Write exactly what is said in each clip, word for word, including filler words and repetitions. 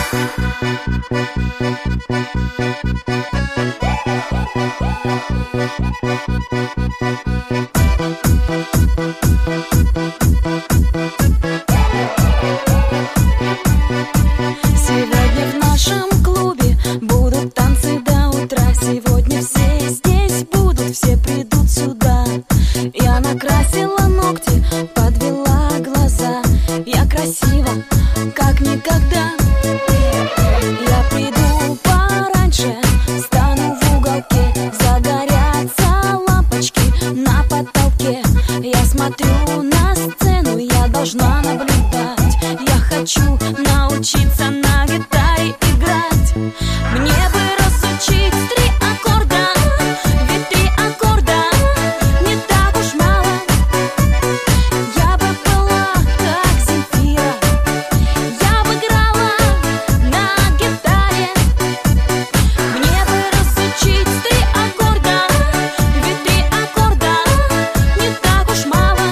Сегодня в нашем клубе будут танцы до утра. Сегодня все здесь будут, все придут сюда. Я накрасила ногти, подвела глаза. Я красива, как никогда. Я приду пораньше, стану в уголке. Загорятся лампочки на потолке. Я смотрю на сцену, я должна наблюдать. Я хочу научиться на гитаре играть. Мне бы разучить три аккорда, ведь три аккорда не так уж мало. Я бы была как Земфира, я бы играла на гитаре. Мне бы разучить три аккорда, ведь три аккорда не так уж мало.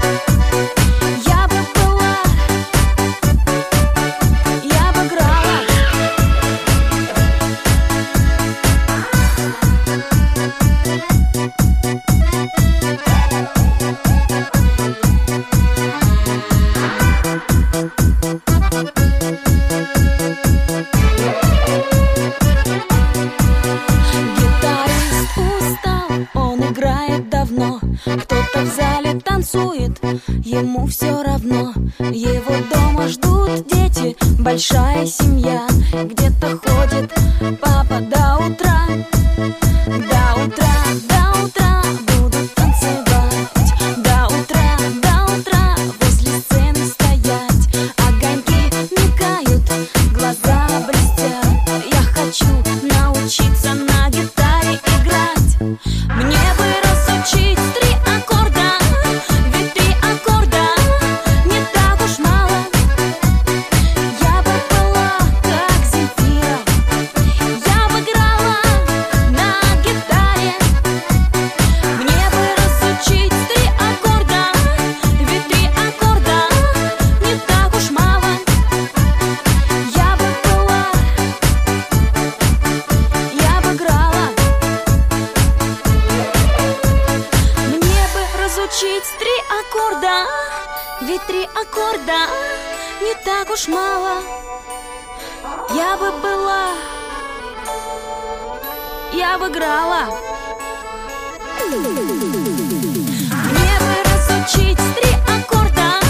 Я бы была, я бы играла. Гитарист устал, он играет давно. Кто-то в зале танцует, ему все равно. Его дома ждут дети, большая семья. Где-то ходит папа до утра. До утра, до утра будут танцевать. До утра, до утра возле сцены стоять. Огоньки мигают, глаза блестят. Я хочу научиться на гитаре играть. Мне бы разучить три аккорда, ведь три аккорда не так уж мало. Я бы была как Земфира, я бы играла на гитаре. Мне бы разучить три аккорда, ведь три аккорда не так уж мало. Я бы была, я бы играла. Мне бы разучить три аккорда, ведь три аккорда не так уж мало. Я бы была, я бы играла. Мне бы разучить три аккорда,